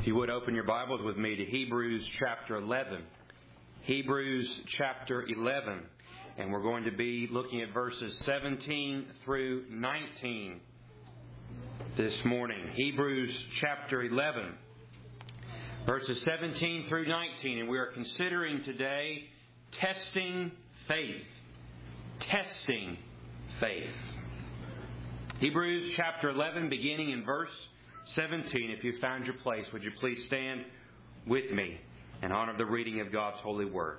If you would open your Bibles with me to Hebrews chapter 11. Hebrews chapter 11. And we're going to be looking at verses 17 through 19 this morning. Hebrews chapter 11, verses 17 through 19. And we are considering today testing faith. Testing faith. Hebrews chapter 11, beginning in verse 17. If you found your place, would you please stand with me in honor of the reading of God's holy word.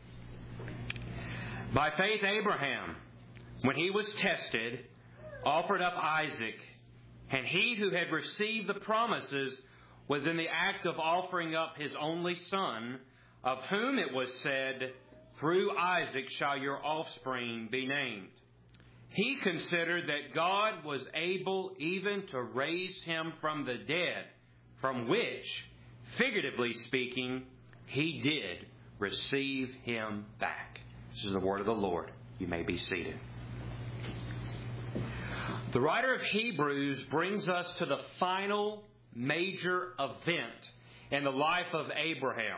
By faith Abraham, when he was tested, offered up Isaac, and he who had received the promises was in the act of offering up his only son, of whom it was said, "Through Isaac shall your offspring be named." He considered that God was able even to raise him from the dead, from which, figuratively speaking, he did receive him back. This is the word of the Lord. You may be seated. The writer of Hebrews brings us to the final major event in the life of Abraham.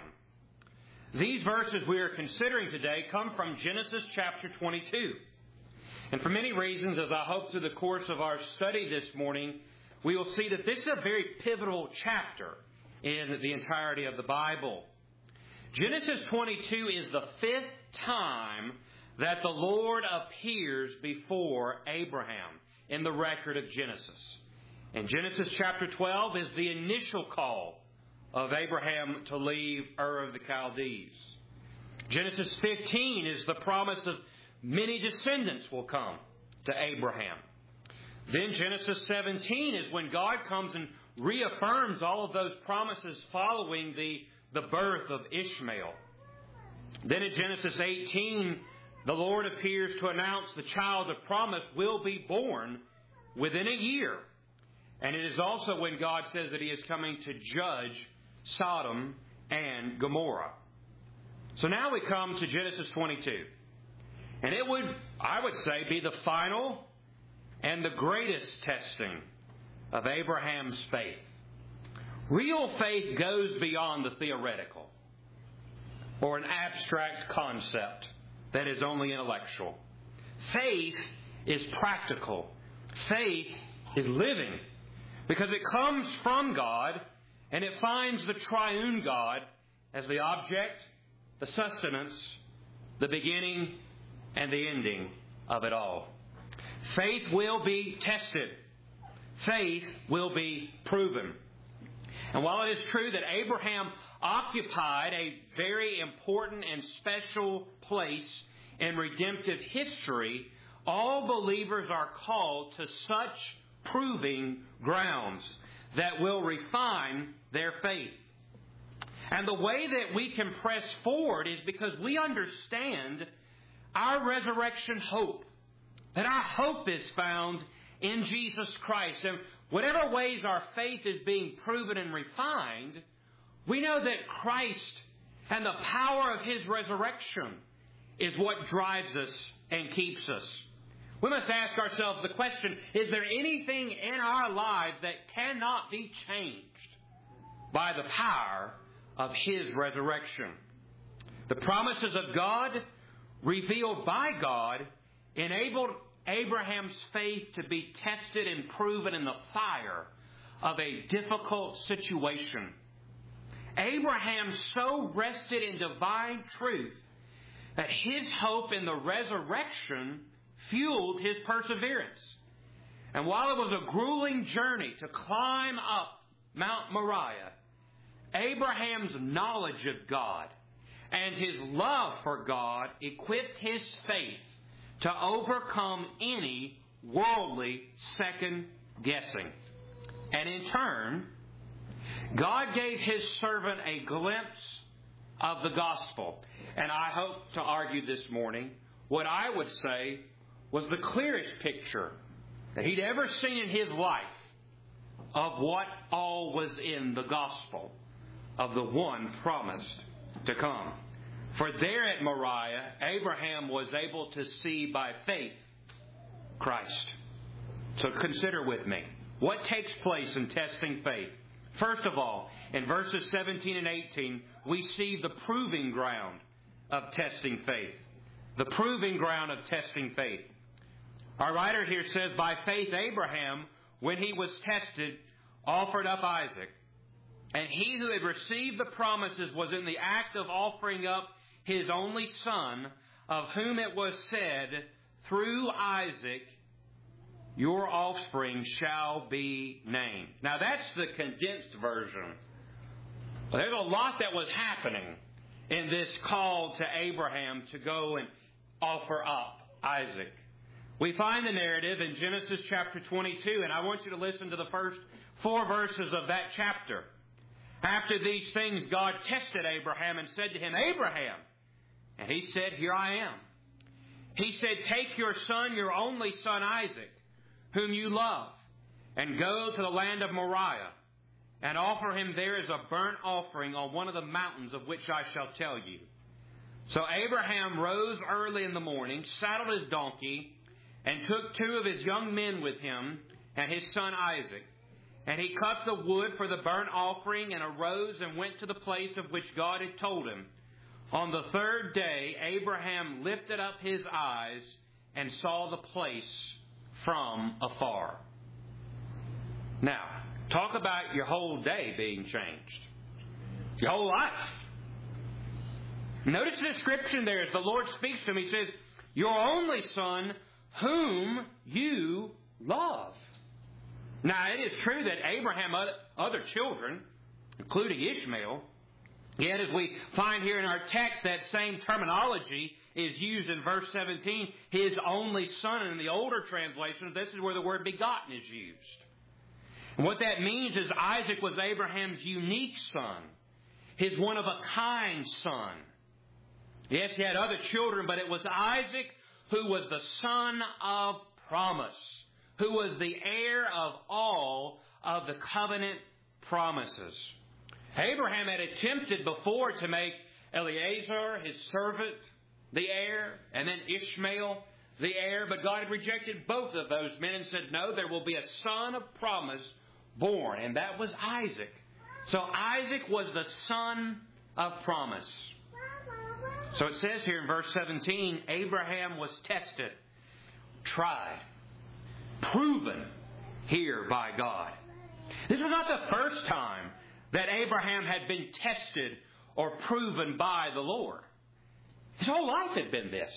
These verses we are considering today come from Genesis chapter 22. And for many reasons, as I hope through the course of our study this morning, we will see that this is a very pivotal chapter in the entirety of the Bible. Genesis 22 is the fifth time that the Lord appears before Abraham in the record of Genesis. And Genesis chapter 12 is the initial call of Abraham to leave Ur of the Chaldees. Genesis 15 is the promise of many descendants will come to Abraham. Then Genesis 17 is when God comes and reaffirms all of those promises following the birth of Ishmael. Then in Genesis 18, the Lord appears to announce the child of promise will be born within a year. And it is also when God says that He is coming to judge Sodom and Gomorrah. So now we come to Genesis 22. And it would, I would say, be the final and the greatest testing of Abraham's faith. Real faith goes beyond the theoretical or an abstract concept that is only intellectual. Faith is practical. Faith is living because it comes from God and it finds the triune God as the object, the sustenance, the beginning, and the ending of it all. Faith will be tested. Faith will be proven. And while it is true that Abraham occupied a very important and special place in redemptive history, all believers are called to such proving grounds that will refine their faith. And the way that we can press forward is because we understand our resurrection hope, that our hope is found in Jesus Christ. And whatever ways our faith is being proven and refined, we know that Christ and the power of His resurrection is what drives us and keeps us. We must ask ourselves the question, is there anything in our lives that cannot be changed by the power of His resurrection? The promises of God revealed by God enabled Abraham's faith to be tested and proven in the fire of a difficult situation. Abraham so rested in divine truth that his hope in the resurrection fueled his perseverance. And while it was a grueling journey to climb up Mount Moriah, Abraham's knowledge of God and his love for God equipped his faith to overcome any worldly second guessing. And in turn, God gave His servant a glimpse of the gospel. And I hope to argue this morning what I would say was the clearest picture that he'd ever seen in his life of what all was in the gospel of the one promised to come. For there at Moriah, Abraham was able to see by faith Christ. So consider with me, what takes place in testing faith? First of all, in verses 17 and 18, we see the proving ground of testing faith. The proving ground of testing faith. Our writer here says, by faith Abraham, when he was tested, offered up Isaac. And he who had received the promises was in the act of offering up his only son, of whom it was said, through Isaac, your offspring shall be named. Now that's the condensed version. There's a lot that was happening in this call to Abraham to go and offer up Isaac. We find the narrative in Genesis chapter 22, and I want you to listen to the first 4 verses of that chapter. After these things, God tested Abraham and said to him, Abraham. And he said, here I am. He said, take your son, your only son Isaac, whom you love, and go to the land of Moriah, and offer him there as a burnt offering on one of the mountains of which I shall tell you. So Abraham rose early in the morning, saddled his donkey, and took 2 of his young men with him, and his son Isaac. And he cut the wood for the burnt offering, and arose and went to the place of which God had told him. On the 3rd day, Abraham lifted up his eyes and saw the place from afar. Now, talk about your whole day being changed. Your whole life. Notice the description there as the Lord speaks to him. He says, your only son, whom you love. Now, it is true that Abraham had other children, including Ishmael. Yet, as we find here in our text, that same terminology is used in verse 17, his only son. And in the older translations, this is where the word begotten is used. And what that means is Isaac was Abraham's unique son, his one-of-a-kind son. Yes, he had other children, but it was Isaac who was the son of promise, who was the heir of all of the covenant promises. Abraham had attempted before to make Eliezer, his servant, the heir, and then Ishmael, the heir, but God had rejected both of those men and said, no, there will be a son of promise born, and that was Isaac. So Isaac was the son of promise. So it says here in verse 17, Abraham was tested, tried, proven here by God. This was not the first time that Abraham had been tested or proven by the Lord. His whole life had been this.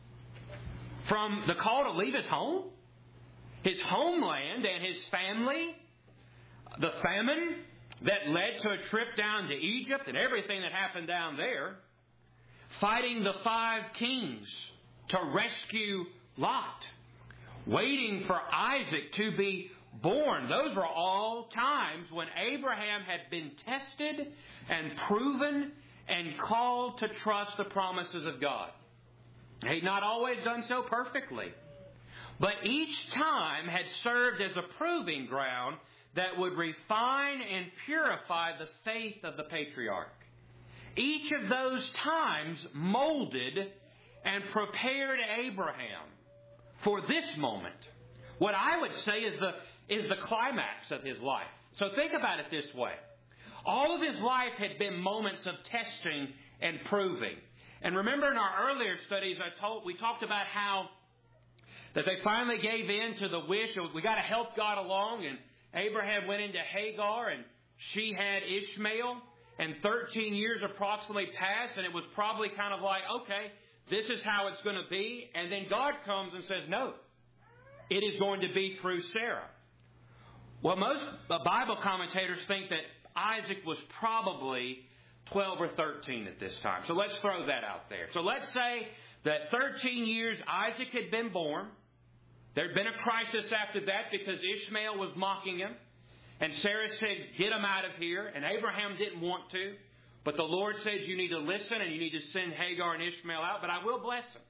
From the call to leave his home, his homeland and his family, the famine that led to a trip down to Egypt and everything that happened down there, fighting the 5 kings to rescue Lot, waiting for Isaac to be born. Those were all times when Abraham had been tested and proven and called to trust the promises of God. He'd not always done so perfectly, but each time had served as a proving ground that would refine and purify the faith of the patriarch. Each of those times molded and prepared Abraham for this moment. What I would say is the climax of his life. So think about it this way. All of his life had been moments of testing and proving. And remember in our earlier studies, we talked about how that they finally gave in to the wish. We got to help God along. And Abraham went into Hagar, and she had Ishmael. And 13 years approximately passed, and it was probably kind of like, okay, this is how it's going to be. And then God comes and says, no, it is going to be through Sarah. Well, most Bible commentators think that Isaac was probably 12 or 13 at this time. So let's throw that out there. So let's say that 13 years Isaac had been born. There had been a crisis after that because Ishmael was mocking him. And Sarah said, get him out of here. And Abraham didn't want to. But the Lord says you need to listen and you need to send Hagar and Ishmael out. But I will bless them.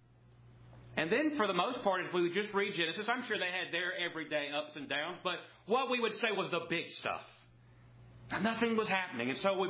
And then for the most part, if we would just read Genesis, I'm sure they had their everyday ups and downs. But what we would say was the big stuff. Nothing was happening. And so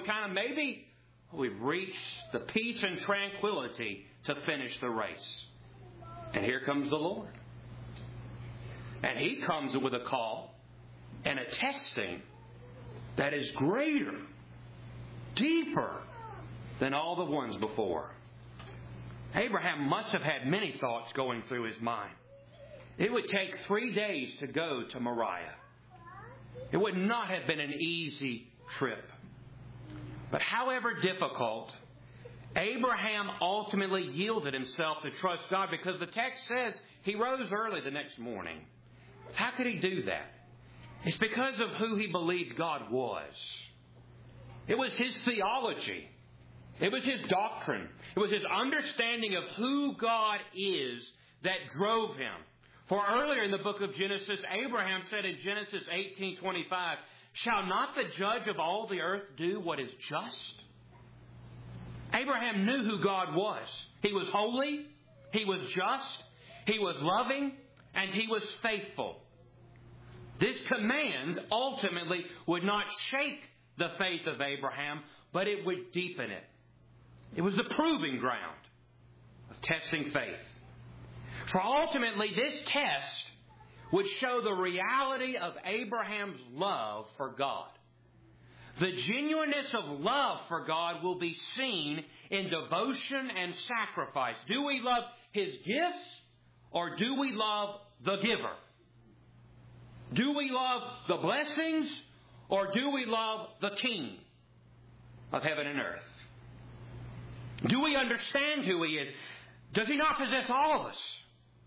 we've reached the peace and tranquility to finish the race. And here comes the Lord. And He comes with a call and a testing that is greater, deeper than all the ones before. Abraham must have had many thoughts going through his mind. It would take 3 days to go to Moriah. It would not have been an easy trip. But however difficult, Abraham ultimately yielded himself to trust God, because the text says he rose early the next morning. How could he do that? It's because of who he believed God was. It was his theology. It was his doctrine. It was his understanding of who God is that drove him. For earlier in the book of Genesis, Abraham said in Genesis 18:25, "Shall not the judge of all the earth do what is just?" Abraham knew who God was. He was holy, he was just, he was loving, and he was faithful. This command ultimately would not shake the faith of Abraham, but it would deepen it. It was the proving ground of testing faith. For ultimately, this test would show the reality of Abraham's love for God. The genuineness of love for God will be seen in devotion and sacrifice. Do we love His gifts, or do we love the giver? Do we love the blessings, or do we love the King of heaven and earth? Do we understand who He is? Does He not possess all of us?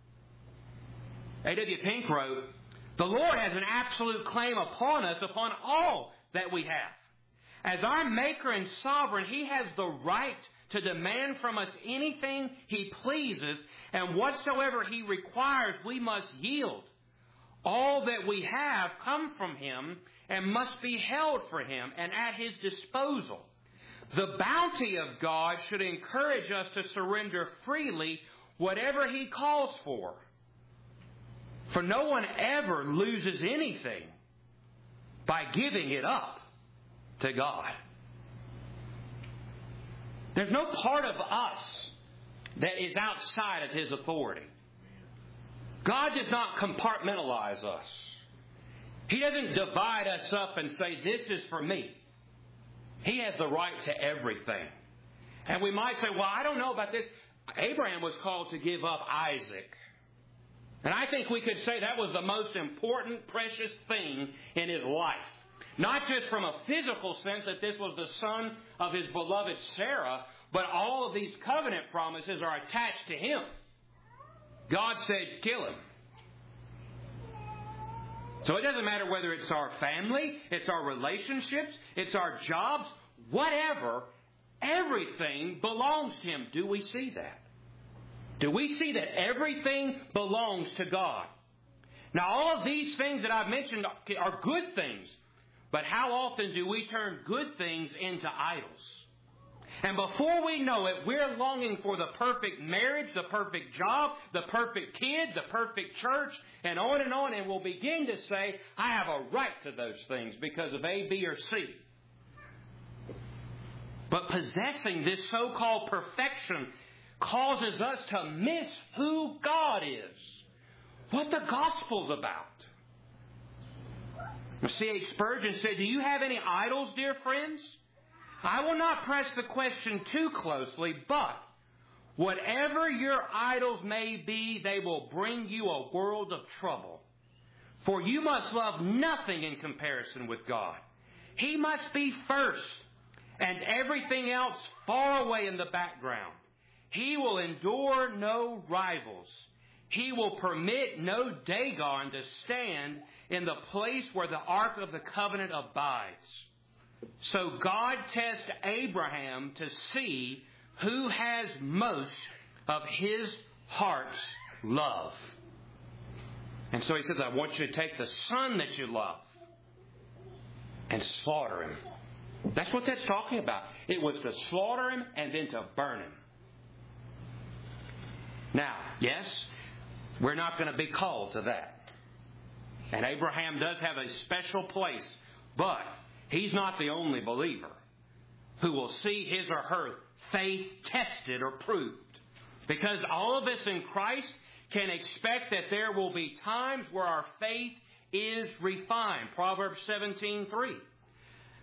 A.W. Pink wrote, "The Lord has an absolute claim upon us, upon all that we have. As our Maker and Sovereign, He has the right to demand from us anything He pleases, and whatsoever He requires, we must yield. All that we have come from Him and must be held for Him and at His disposal. The bounty of God should encourage us to surrender freely whatever He calls for. For no one ever loses anything by giving it up to God." There's no part of us that is outside of His authority. God does not compartmentalize us. He doesn't divide us up and say, "This is for me." He has the right to everything. And we might say, "Well, I don't know about this." Abraham was called to give up Isaac. And I think we could say that was the most important, precious thing in his life. Not just from a physical sense that this was the son of his beloved Sarah, but all of these covenant promises are attached to him. God said, "Kill him." So it doesn't matter whether it's our family, it's our relationships, it's our jobs, whatever, everything belongs to Him. Do we see that? Do we see that everything belongs to God? Now, all of these things that I've mentioned are good things, but how often do we turn good things into idols? And before we know it, we're longing for the perfect marriage, the perfect job, the perfect kid, the perfect church, and we'll begin to say, "I have a right to those things because of A, B, or C." But possessing this so-called perfection causes us to miss who God is, what the gospel's about. C.H. Spurgeon said, "Do you have any idols, dear friends? I will not press the question too closely, but whatever your idols may be, they will bring you a world of trouble. For you must love nothing in comparison with God. He must be first, and everything else far away in the background. He will endure no rivals. He will permit no Dagon to stand in the place where the Ark of the Covenant abides." So God tests Abraham to see who has most of his heart's love. And so He says, "I want you to take the son that you love and slaughter him." That's what that's talking about. It was to slaughter him and then to burn him. Now, yes, we're not going to be called to that. And Abraham does have a special place, but he's not the only believer who will see his or her faith tested or proved. Because all of us in Christ can expect that there will be times where our faith is refined. Proverbs 17:3.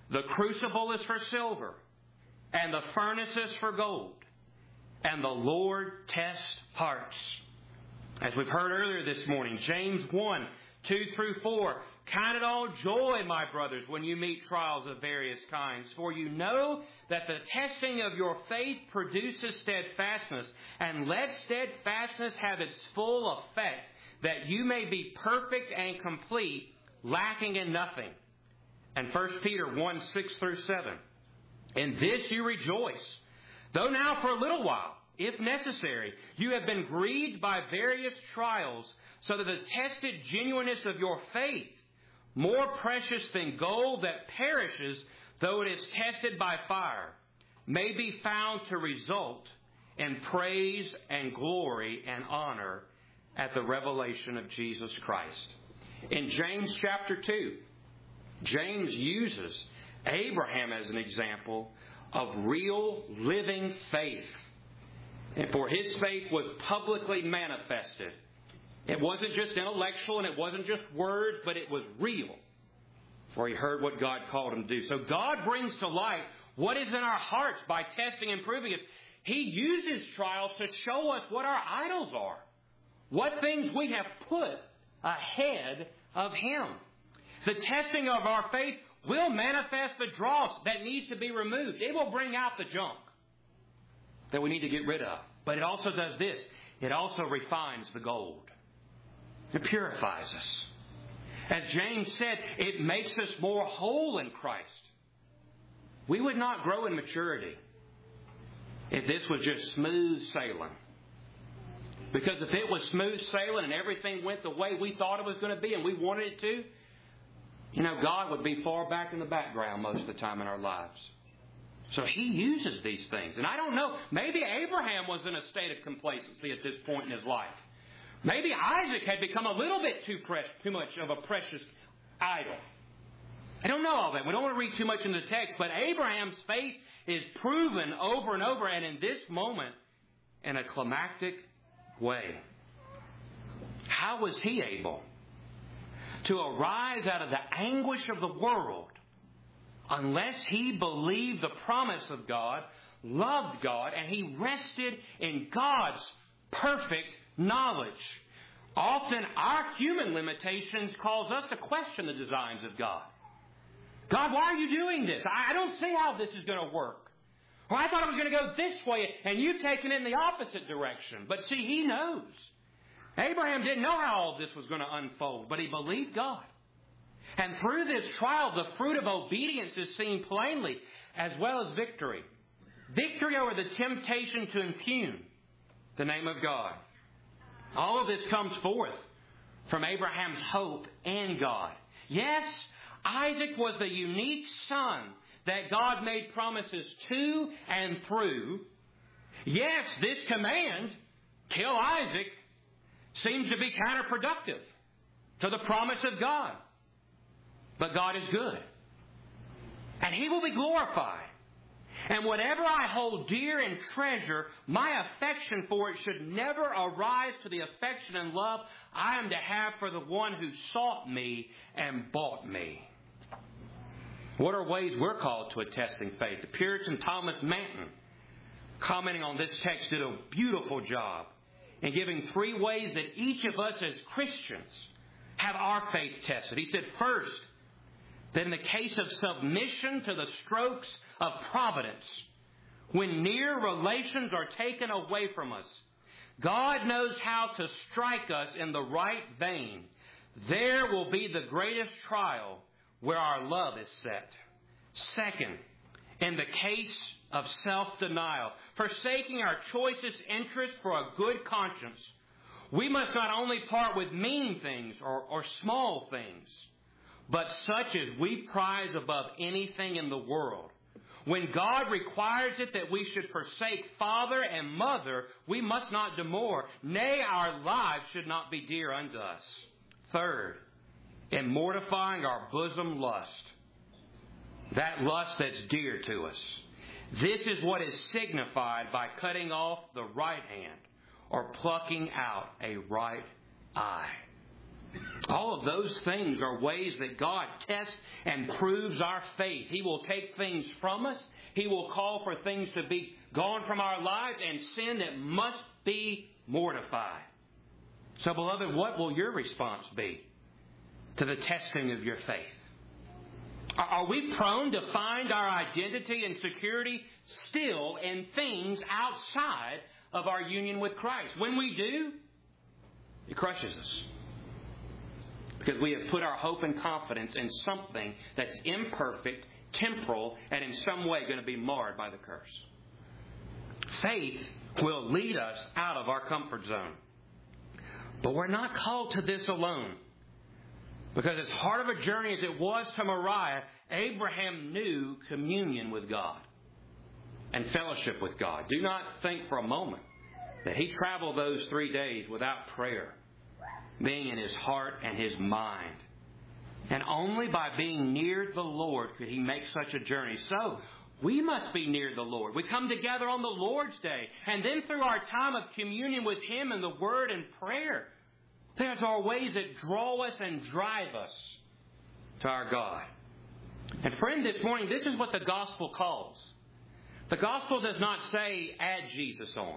The crucible is for silver, and the furnace is for gold, and the Lord tests hearts. As we've heard earlier this morning, James 1, 2 through 4, count it all joy, my brothers, when you meet trials of various kinds. For you know that the testing of your faith produces steadfastness, and let steadfastness have its full effect, that you may be perfect and complete, lacking in nothing. And 1 Peter 1, 6 through 7. In this you rejoice, though now for a little while, if necessary, you have been grieved by various trials, so that the tested genuineness of your faith, more precious than gold that perishes, though it is tested by fire, may be found to result in praise and glory and honor at the revelation of Jesus Christ. In James chapter 2, James uses Abraham as an example of real living faith. And for his faith was publicly manifested. It wasn't just intellectual and it wasn't just words, but it was real. For he heard what God called him to do. So God brings to light what is in our hearts by testing and proving it. He uses trials to show us what our idols are. What things we have put ahead of Him. The testing of our faith will manifest the dross that needs to be removed. It will bring out the junk that we need to get rid of. But it also does this. It also refines the gold. It purifies us. As James said, it makes us more whole in Christ. We would not grow in maturity if this was just smooth sailing. Because if it was smooth sailing and everything went the way we thought it was going to be and we wanted it to, God would be far back in the background most of the time in our lives. So He uses these things. And I don't know, maybe Abraham was in a state of complacency at this point in his life. Maybe Isaac had become a little bit too much of a precious idol. I don't know all that. We don't want to read too much into the text, but Abraham's faith is proven over and over, and in this moment, in a climactic way. How was he able to arise out of the anguish of the world unless he believed the promise of God, loved God, and he rested in God's perfect knowledge? Often our human limitations cause us to question the designs of God. God, why are you doing this? I don't see how this is going to work. Or I thought it was going to go this way, and you've taken it in the opposite direction. But see, He knows. Abraham didn't know how all this was going to unfold, but he believed God. And through this trial, the fruit of obedience is seen plainly, as well as victory. Victory over the temptation to impugn the name of God. All of this comes forth from Abraham's hope in God. Yes, Isaac was the unique son that God made promises to and through. Yes, this command, kill Isaac, seems to be counterproductive to the promise of God. But God is good. And He will be glorified. And whatever I hold dear and treasure, my affection for it should never arise to the affection and love I am to have for the one who sought me and bought me. What are ways we're called to a testing faith? The Puritan Thomas Manton, commenting on this text, did a beautiful job in giving 3 ways that each of us as Christians have our faith tested. He said, first, that in the case of submission to the strokes of providence, when near relations are taken away from us, God knows how to strike us in the right vein. There will be the greatest trial where our love is set. Second, in the case of self-denial, forsaking our choicest interest for a good conscience, we must not only part with mean things or small things, but such as we prize above anything in the world. When God requires it that we should forsake father and mother, we must not demur. Nay, our lives should not be dear unto us. Third, in mortifying our bosom lust, that lust that's dear to us. This is what is signified by cutting off the right hand or plucking out a right eye. All of those things are ways that God tests and proves our faith. He will take things from us. He will call for things to be gone from our lives and sin that must be mortified. So, beloved, what will your response be to the testing of your faith? Are we prone to find our identity and security still in things outside of our union with Christ? When we do, it crushes us. Because we have put our hope and confidence in something that's imperfect, temporal, and in some way going to be marred by the curse. Faith will lead us out of our comfort zone. But we're not called to this alone. Because as hard of a journey as it was to Moriah, Abraham knew communion with God and fellowship with God. Do not think for a moment that he traveled those 3 days without prayer being in his heart and his mind. And only by being near the Lord could he make such a journey. So, we must be near the Lord. We come together on the Lord's Day. And then through our time of communion with Him and the Word and prayer, there's our ways that draw us and drive us to our God. And friend, this morning, this is what the gospel calls. The gospel does not say, add Jesus on.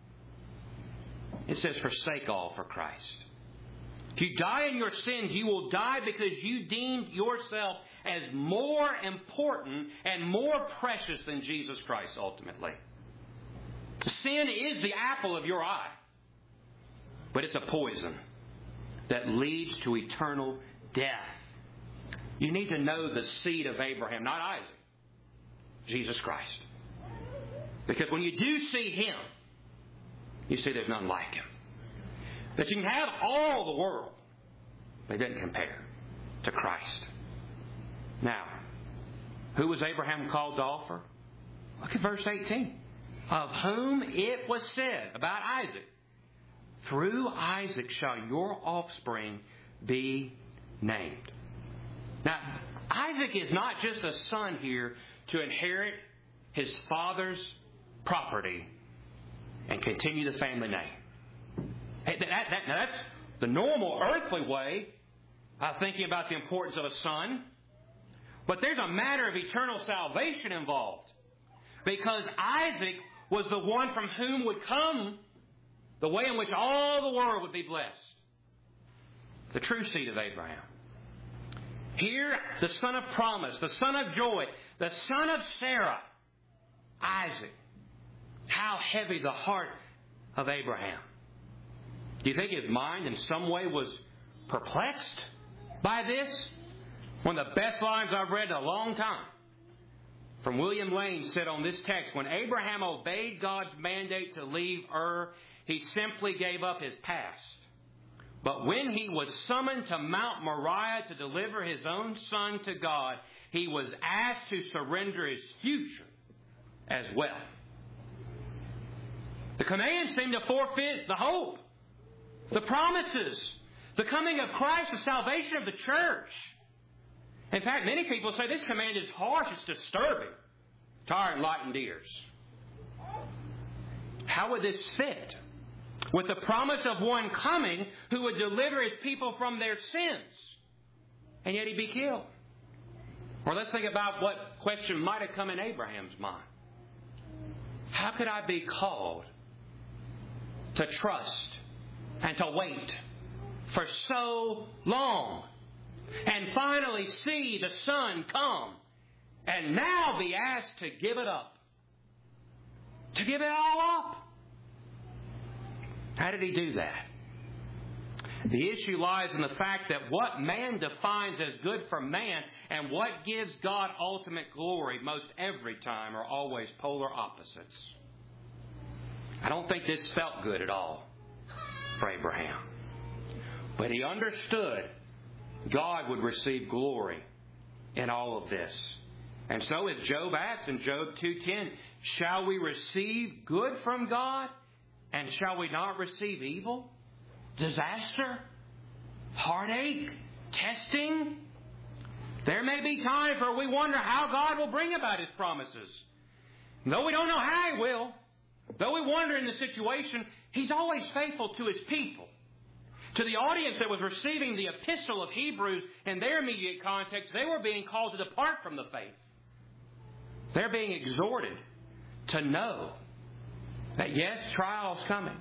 It says, forsake all for Christ. If you die in your sins, you will die because you deemed yourself as more important and more precious than Jesus Christ ultimately. Sin is the apple of your eye, but it's a poison that leads to eternal death. You need to know the seed of Abraham, not Isaac, Jesus Christ. Because when you do see Him, you see there's none like Him. That you can have all the world, but it doesn't compare to Christ. Now, who was Abraham called to offer? Look at verse 18. Of whom it was said about Isaac, through Isaac shall your offspring be named. Now, Isaac is not just a son here to inherit his father's property and continue the family name. Now that's the normal earthly way of thinking about the importance of a son. But there's a matter of eternal salvation involved. Because Isaac was the one from whom would come the way in which all the world would be blessed. The true seed of Abraham. Here, the son of promise, the son of joy, the son of Sarah, Isaac. How heavy the heart of Abraham. Do you think his mind in some way was perplexed by this? One of the best lines I've read in a long time. From William Lane said on this text, when Abraham obeyed God's mandate to leave Ur, he simply gave up his past. But when he was summoned to Mount Moriah to deliver his own son to God, he was asked to surrender his future as well. The command seemed to forfeit the hope, the promises, the coming of Christ, the salvation of the church. In fact, many people say this command is harsh, it's disturbing to our enlightened ears. How would this fit with the promise of one coming who would deliver his people from their sins, and yet he'd be killed? Or let's think about what question might have come in Abraham's mind. How could I be called to trust and to wait for so long and finally see the Son come and now be asked to give it up? To give it all up? How did he do that? The issue lies in the fact that what man defines as good for man and what gives God ultimate glory most every time are always polar opposites. I don't think this felt good at all for Abraham. But he understood God would receive glory in all of this. And so as Job asks in Job 2:10, shall we receive good from God and shall we not receive evil? Disaster? Heartache? Testing? There may be times where we wonder how God will bring about His promises. Though we don't know how He will, though we wonder in the situation, He's always faithful to His people. To the audience that was receiving the epistle of Hebrews in their immediate context, they were being called to depart from the faith. They're being exhorted to know that yes, trial's coming,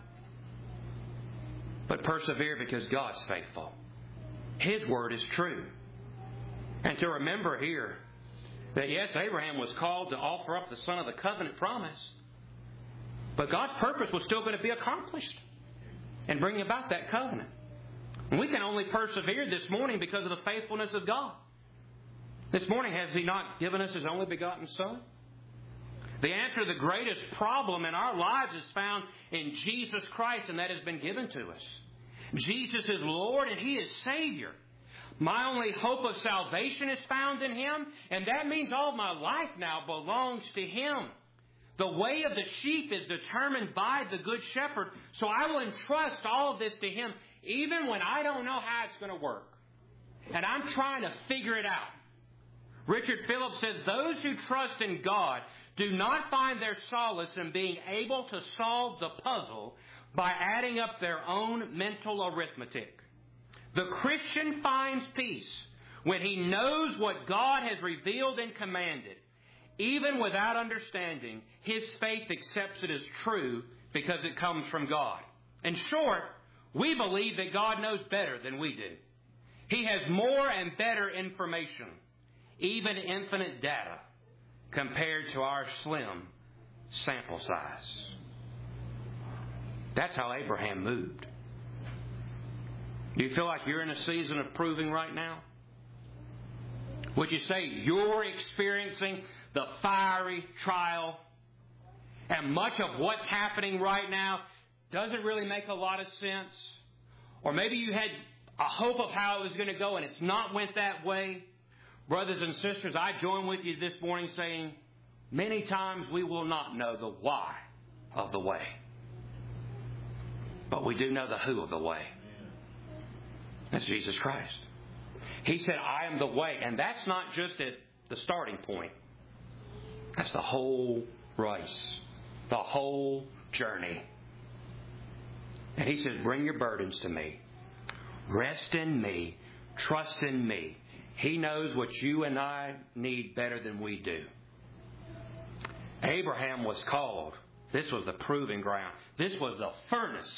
but persevere because God's faithful. His word is true. And to remember here that yes, Abraham was called to offer up the son of the covenant promise, but God's purpose was still going to be accomplished and bring about that covenant. And we can only persevere this morning because of the faithfulness of God. This morning, has He not given us His only begotten Son? The answer to the greatest problem in our lives is found in Jesus Christ, and that has been given to us. Jesus is Lord and He is Savior. My only hope of salvation is found in Him, and that means all my life now belongs to Him. The way of the sheep is determined by the Good Shepherd, so I will entrust all of this to Him, even when I don't know how it's going to work. And I'm trying to figure it out. Richard Phillips says, those who trust in God do not find their solace in being able to solve the puzzle by adding up their own mental arithmetic. The Christian finds peace when he knows what God has revealed and commanded. Even without understanding, his faith accepts it as true because it comes from God. In short, we believe that God knows better than we do. He has more and better information, even infinite data, compared to our slim sample size. That's how Abraham moved. Do you feel like you're in a season of proving right now? Would you say you're experiencing the fiery trial, and much of what's happening right now doesn't really make a lot of sense? Or maybe you had a hope of how it was going to go and it's not went that way. Brothers and sisters, I join with you this morning saying, many times we will not know the why of the way, but we do know the who of the way. That's Jesus Christ. He said, I am the way. And that's not just at the starting point. That's the whole race, the whole journey. And He says, bring your burdens to me. Rest in me. Trust in me. He knows what you and I need better than we do. Abraham was called. This was the proving ground. This was the furnace.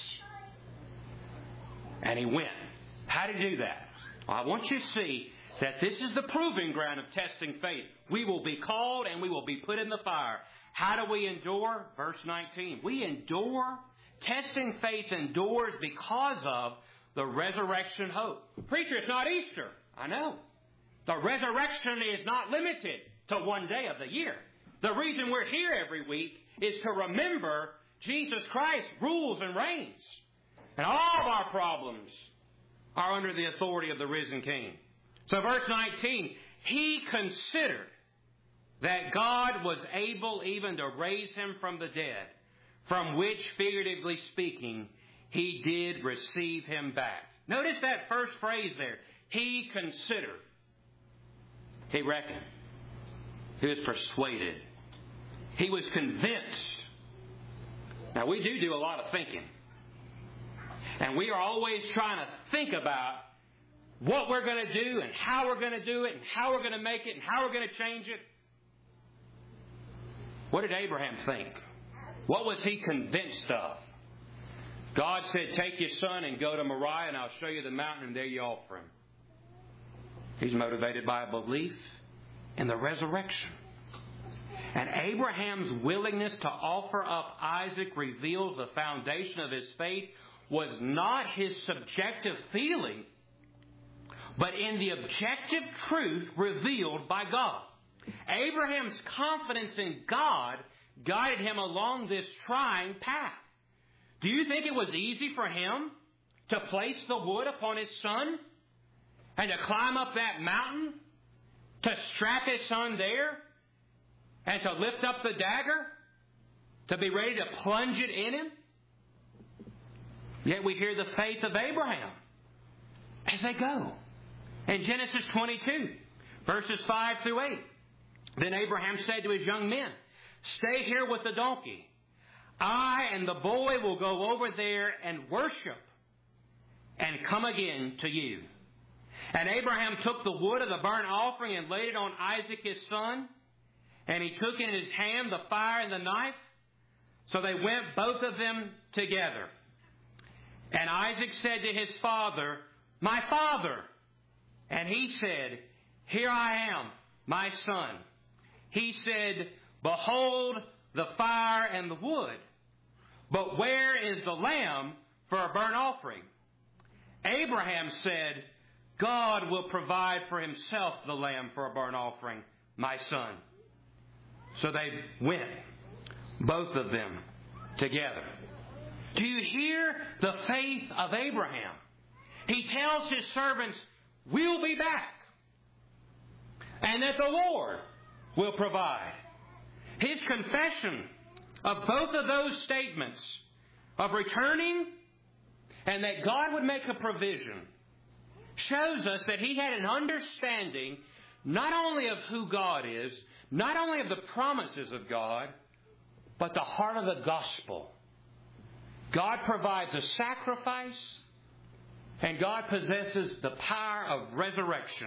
And he went. How did he do that? Well, I want you to see that this is the proving ground of testing faith. We will be called and we will be put in the fire. How do we endure? Verse 19. We endure. Testing faith endures because of the resurrection hope. Preacher, it's not Easter. I know. The resurrection is not limited to one day of the year. The reason we're here every week is to remember Jesus Christ rules and reigns. And all of our problems are under the authority of the risen King. So verse 19, he considered that God was able even to raise him from the dead, from which, figuratively speaking, he did receive him back. Notice that first phrase there. He considered. He reckoned. He was persuaded. He was convinced. Now, we do a lot of thinking. And we are always trying to think about what we're going to do and how we're going to do it and how we're going to make it and how we're going to change it. What did Abraham think? What was he convinced of? God said, take your son and go to Moriah and I'll show you the mountain and there you offer him. He's motivated by a belief in the resurrection. And Abraham's willingness to offer up Isaac reveals the foundation of his faith was not his subjective feeling, but in the objective truth revealed by God. Abraham's confidence in God guided him along this trying path. Do you think it was easy for him to place the wood upon his son and to climb up that mountain, to strap his son there, and to lift up the dagger, to be ready to plunge it in him? Yet we hear the faith of Abraham as they go. In Genesis 22, verses 5 through 8, then Abraham said to his young men, stay here with the donkey. I and the boy will go over there and worship. and come again to you. And Abraham took the wood of the burnt offering and laid it on Isaac his son. And he took in his hand the fire and the knife. So they went both of them together. And Isaac said to his father, My father. And he said, Here I am, my son. He said, Behold the fire and the wood. But where is the lamb for a burnt offering? Abraham said, God will provide for himself the lamb for a burnt offering, my son. So they went, both of them, together. Do you hear the faith of Abraham? He tells his servants, we'll be back. And that the Lord will provide. His confession of both of those statements of returning and that God would make a provision shows us that he had an understanding not only of who God is, not only of the promises of God, but the heart of the gospel. God provides a sacrifice, and God possesses the power of resurrection.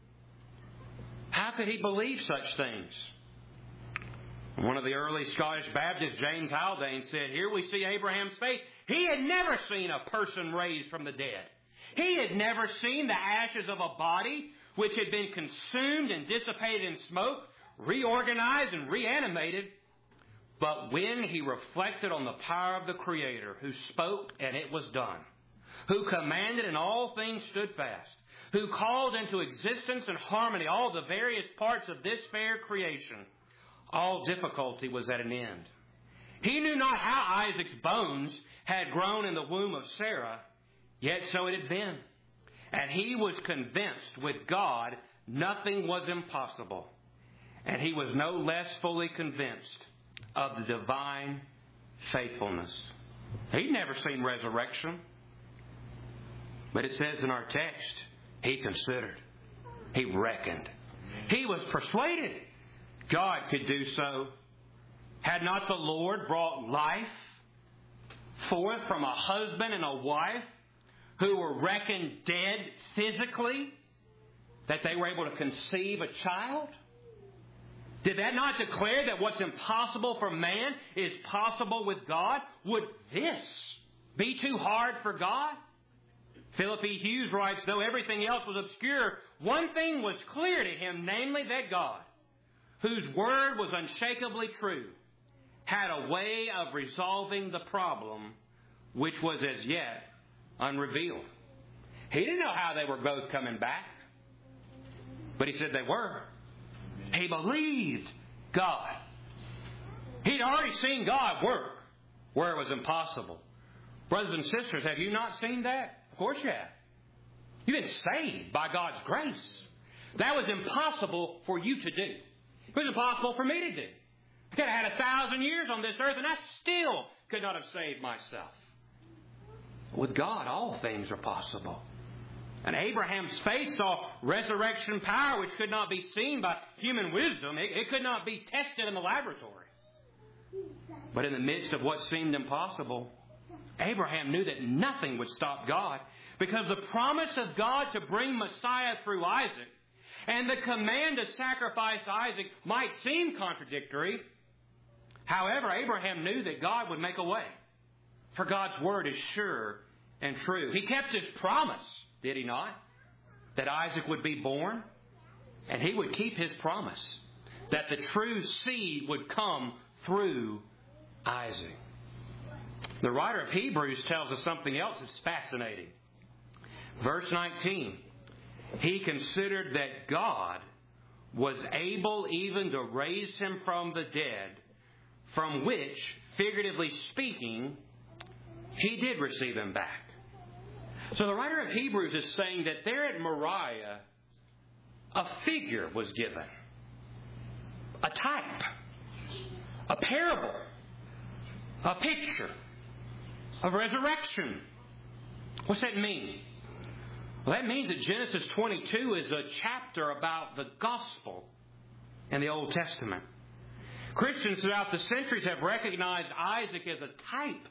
How could he believe such things? One of the early Scottish Baptists, James Haldane, said, here we see Abraham's faith. He had never seen a person raised from the dead. He had never seen the ashes of a body which had been consumed and dissipated in smoke, reorganized and reanimated. But when he reflected on the power of the Creator, who spoke and it was done, who commanded and all things stood fast, who called into existence and harmony all the various parts of this fair creation, all difficulty was at an end. He knew not how Isaac's bones had grown in the womb of Sarah, yet so it had been. And he was convinced with God nothing was impossible. And he was no less fully convinced of the divine faithfulness. He'd never seen resurrection. But it says in our text, he considered. He reckoned. He was persuaded God could do so. Had not the Lord brought life forth from a husband and a wife who were reckoned dead physically, that they were able to conceive a child? Did that not declare that what's impossible for man is possible with God? Would this be too hard for God? Philip E. Hughes writes, though everything else was obscure, one thing was clear to him, namely that God, whose word was unshakably true, had a way of resolving the problem which was as yet unrevealed. He didn't know how they were both coming back, but he said they were. He believed God. He'd already seen God work where it was impossible. Brothers and sisters, have you not seen that? Of course you have. You've been saved by God's grace. That was impossible for you to do. It was impossible for me to do. I could have had 1,000 years on this earth and I still could not have saved myself. With God, all things are possible. And Abraham's faith saw resurrection power which could not be seen by human wisdom. It could not be tested in the laboratory. But in the midst of what seemed impossible, Abraham knew that nothing would stop God, because the promise of God to bring Messiah through Isaac and the command to sacrifice Isaac might seem contradictory. However, Abraham knew that God would make a way, for God's word is sure and true. He kept his promise, did he not? That Isaac would be born, and he would keep his promise that the true seed would come through Isaac. The writer of Hebrews tells us something else that's fascinating. Verse 19, he considered that God was able even to raise him from the dead, from which, figuratively speaking, he did receive him back. So the writer of Hebrews is saying that there at Moriah, a figure was given, a type, a parable, a picture of resurrection. What's that mean? Well, that means that Genesis 22 is a chapter about the gospel in the Old Testament. Christians throughout the centuries have recognized Isaac as a type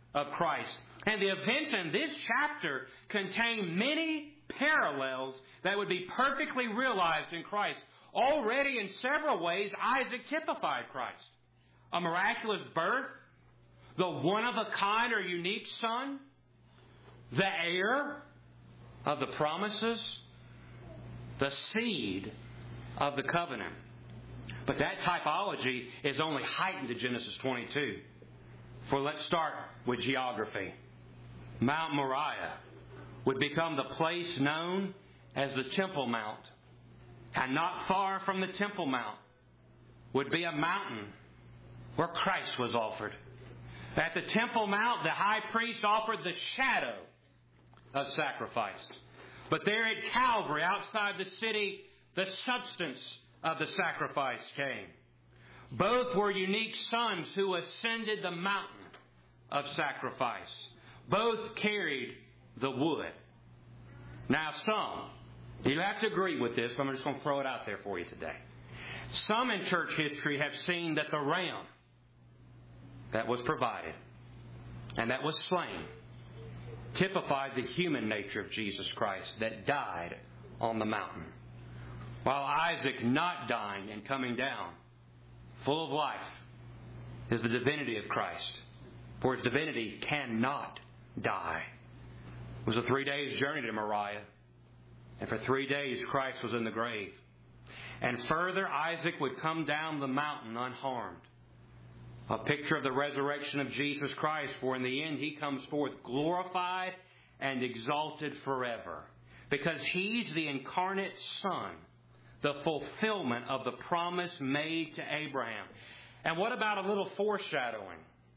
of Christ. And the events in this chapter contain many parallels that would be perfectly realized in Christ. Already in several ways, Isaac typified Christ. A miraculous birth, the one-of-a-kind or unique son, the heir of the promises, the seed of the covenant. But that typology is only heightened in Genesis 22. For let's start with geography. Mount Moriah would become the place known as the Temple Mount. And not far from the Temple Mount would be a mountain where Christ was offered. At the Temple Mount, the high priest offered the shadow of sacrifice. But there at Calvary, outside the city, the substance of the sacrifice came. Both were unique sons who ascended the mountain of sacrifice. Both carried the wood. Now you have to agree with this, but I'm just going to throw it out there for you today. Some in church history have seen that the ram that was provided and that was slain typified the human nature of Jesus Christ that died on the mountain. While Isaac not dying and coming down, full of life, is the divinity of Christ. For his divinity cannot die. It was a 3 days journey to Moriah. And for 3 days Christ was in the grave. And further, Isaac would come down the mountain unharmed. A picture of the resurrection of Jesus Christ, for in the end He comes forth glorified and exalted forever. Because He's the incarnate Son, the fulfillment of the promise made to Abraham. And what about a little foreshadowing?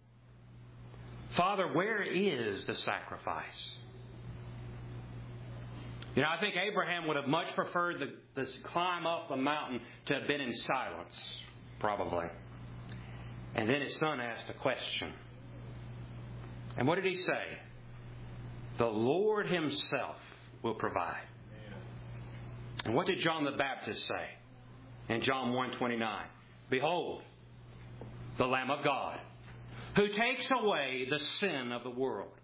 Father, where is the sacrifice? I think Abraham would have much preferred this climb up the mountain to have been in silence, probably. And then his son asked a question. And what did he say? The Lord Himself will provide. And what did John the Baptist say in John 1:29? Behold, the Lamb of God, who takes away the sin of the world.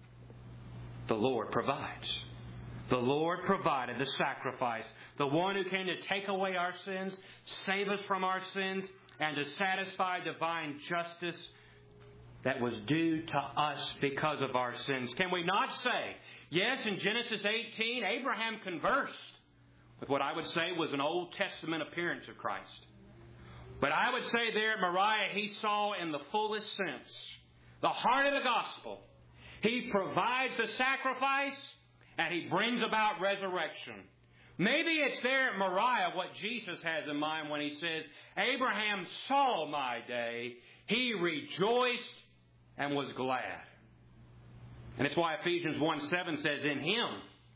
The Lord provides. The Lord provided the sacrifice, the one who came to take away our sins, save us from our sins, and to satisfy divine justice that was due to us because of our sins. Can we not say, yes, in Genesis 18, Abraham conversed with what I would say was an Old Testament appearance of Christ. But I would say there at Moriah, he saw in the fullest sense the heart of the gospel. He provides the sacrifice, and He brings about resurrection. Maybe it's there at Moriah what Jesus has in mind when He says, Abraham saw my day, he rejoiced and was glad. And it's why Ephesians 1:7 says, in Him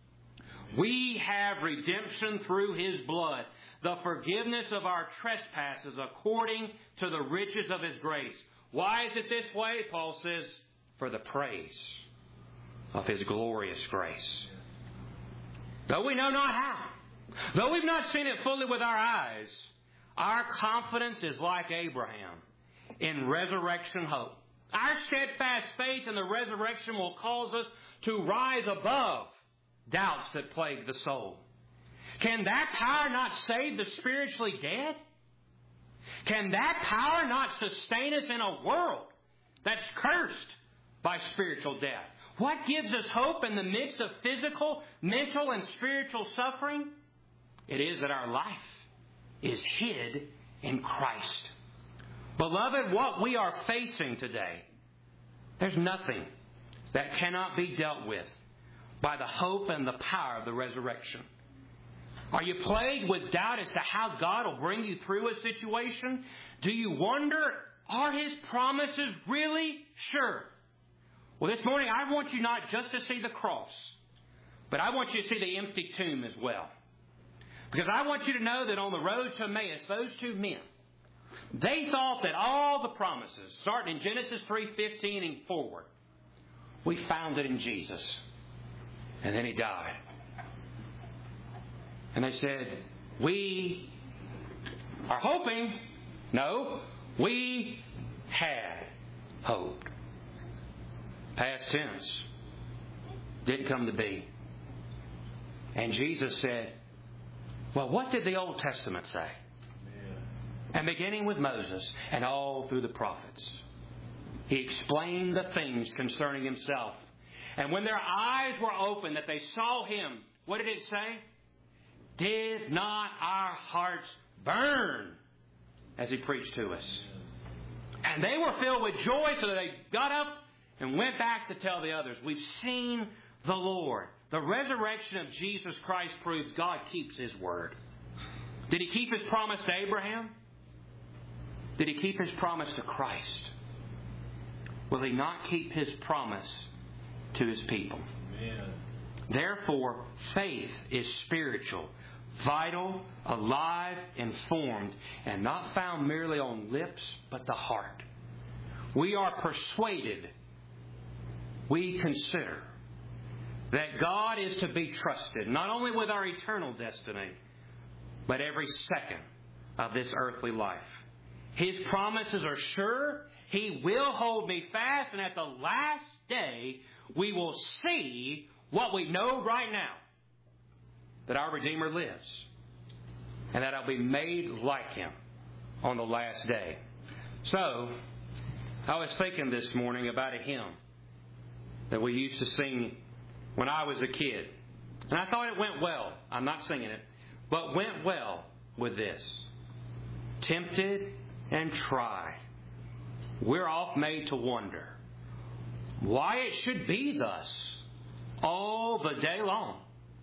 we have redemption through His blood, the forgiveness of our trespasses according to the riches of His grace. Why is it this way? Paul says, for the praise of His glorious grace. Though we know not how, though we've not seen it fully with our eyes, our confidence is like Abraham in resurrection hope. Our steadfast faith in the resurrection will cause us to rise above doubts that plague the soul. Can that power not save the spiritually dead? Can that power not sustain us in a world that's cursed by spiritual death? What gives us hope in the midst of physical, mental, and spiritual suffering? It is that our life is hid in Christ. Beloved, what we are facing today, there's nothing that cannot be dealt with by the hope and the power of the resurrection. Are you plagued with doubt as to how God will bring you through a situation? Do you wonder, are His promises really sure? Well, this morning I want you not just to see the cross, but I want you to see the empty tomb as well. Because I want you to know that on the road to Emmaus, those two men, they thought that all the promises, starting in Genesis 3:15 and forward, we found it in Jesus. And then He died. And they said, we are hoping. No, we had hoped. Past tense. Didn't come to be. And Jesus said, well, what did the Old Testament say? And beginning with Moses and all through the prophets, He explained the things concerning Himself. And when their eyes were opened, that they saw Him, what did it say? Did not our hearts burn as He preached to us? And they were filled with joy, so that they got up and went back to tell the others, we've seen the Lord. The resurrection of Jesus Christ proves God keeps His word. Did He keep His promise to Abraham? Did He keep His promise to Christ? Will He not keep His promise to His people? Amen. Therefore, faith is spiritual, vital, alive, informed, and not found merely on lips, but the heart. We are persuaded, we consider, that God is to be trusted, not only with our eternal destiny, but every second of this earthly life. His promises are sure. He will hold me fast, and at the last day, we will see what we know right now, that our Redeemer lives, and that I'll be made like Him on the last day. So, I was thinking this morning about a hymn that we used to sing when I was a kid. And I thought it went well. I'm not singing it, but went well with this. Tempted and tried, we're oft made to wonder why it should be thus all the day long,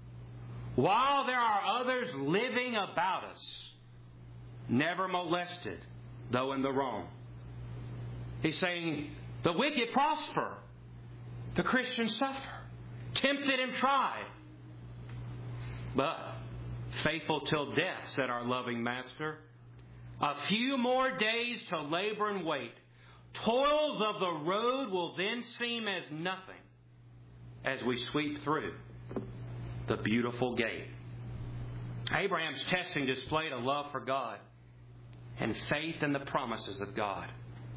while there are others living about us, never molested, though in the wrong. He's saying the wicked prosper, the Christians suffer, tempted and tried. But faithful till death, said our loving Master. A few more days to labor and wait. Toils of the road will then seem as nothing as we sweep through the beautiful gate. Abraham's testing displayed a love for God and faith in the promises of God.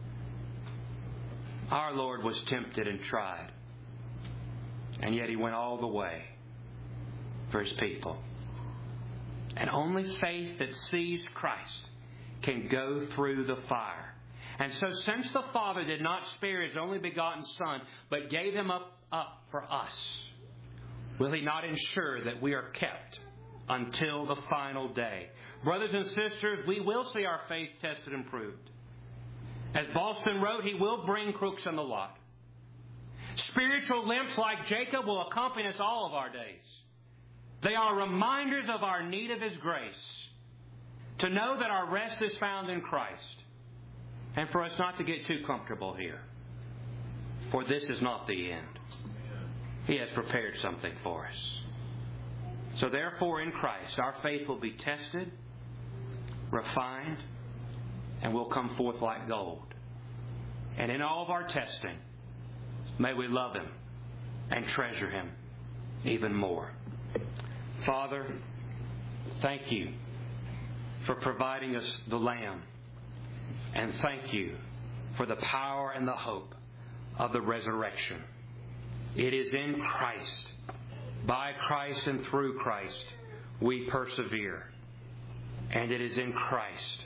Our Lord was tempted and tried, and yet He went all the way for His people. And only faith that sees Christ can go through the fire. And so since the Father did not spare His only begotten Son, but gave Him up for us, will He not ensure that we are kept until the final day? Brothers and sisters, we will see our faith tested and proved. As Boston wrote, He will bring crooks in the lot. Spiritual limps like Jacob will accompany us all of our days. They are reminders of our need of His grace, to know that our rest is found in Christ, and for us not to get too comfortable here. For this is not the end. He has prepared something for us. So therefore, in Christ, our faith will be tested, refined, and will come forth like gold. And in all of our testing, may we love Him and treasure Him even more. Father, thank You for providing us the Lamb. And thank You for the power and the hope of the resurrection. It is in Christ, by Christ and through Christ, we persevere. And it is in Christ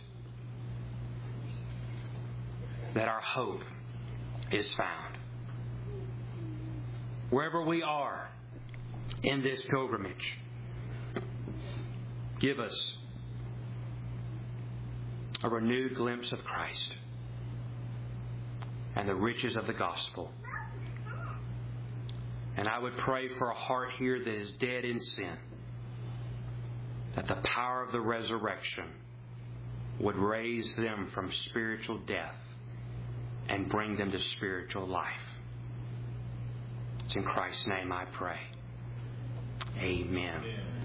that our hope is found. Wherever we are in this pilgrimage, give us a renewed glimpse of Christ and the riches of the gospel. And I would pray for a heart here that is dead in sin, that the power of the resurrection would raise them from spiritual death and bring them to spiritual life. It's in Christ's name I pray. Amen.